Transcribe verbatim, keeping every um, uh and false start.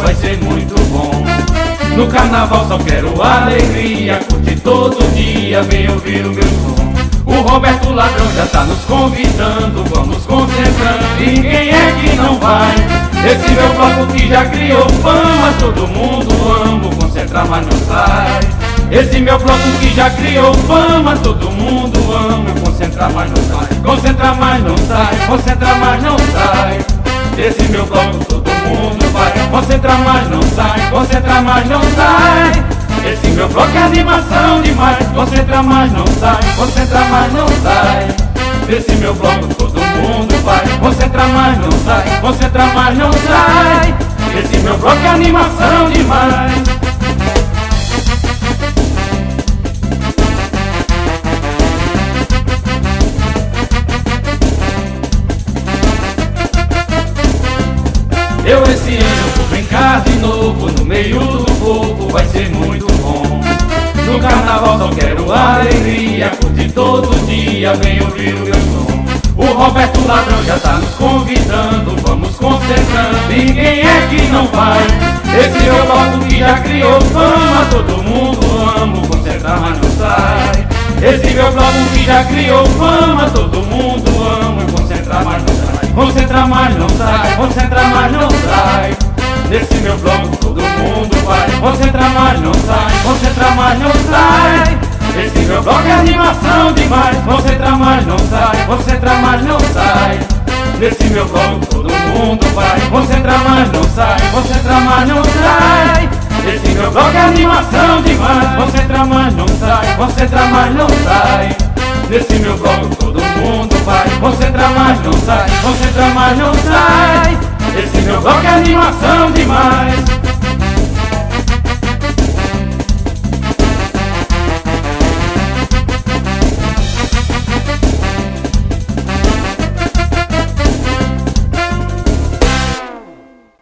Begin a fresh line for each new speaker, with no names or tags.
vai ser muito bom. No carnaval só quero alegria, curte todo dia, vem ouvir o meu som. O Roberto Ladrão já tá nos convidando, vamos concentrando, e quem é que não vai? Esse meu bloco que já criou fama, todo mundo ama, o concentrar mas não sai. Esse meu bloco que já criou fama, todo mundo ama, o concentrar mas não sai. Concentrar mas não sai, concentrar mas não sai. Esse meu bloco todo mundo vai, concentrar mas não sai, concentrar mas não sai. Esse meu bloco é animação demais, concentrar mas não sai, concentrar mas não sai. Esse meu bloco todo mundo vai, concentrar mas não sai, concentrar mas não sai. Esse meu bloco é animação demais. Eu esse ano vou brincar de novo, no meio do povo vai ser muito bom. No carnaval só quero alegria, curte todo dia, vem ouvir o meu som. O Roberto Ladrão já tá nos convidando, vamos concentrando, e quem é que não vai? Esse meu bloco que já criou fama, todo mundo ama, o concentrar mas não sai. Esse meu bloco que já criou fama, todo mundo ama, o concentrar mas não sai. Concentrar mas não sai, concentrar mas não sai. Nesse meu bloco todo mundo vai, concentrar mas não sai, concentrar mas não sai. Esse meu bloco é animação demais, concentrar mas não sai, concentrar mas não sai. Nesse meu bloco todo mundo vai, concentrar mas não sai, concentrar mas não sai. Esse meu bloco é animação demais, concentrar mas não sai, concentrar mas não sai. Nesse meu bloco todo mundo vai, concentrar mas não sai, concentrar mas não sai. Esse meu bloco é animação demais.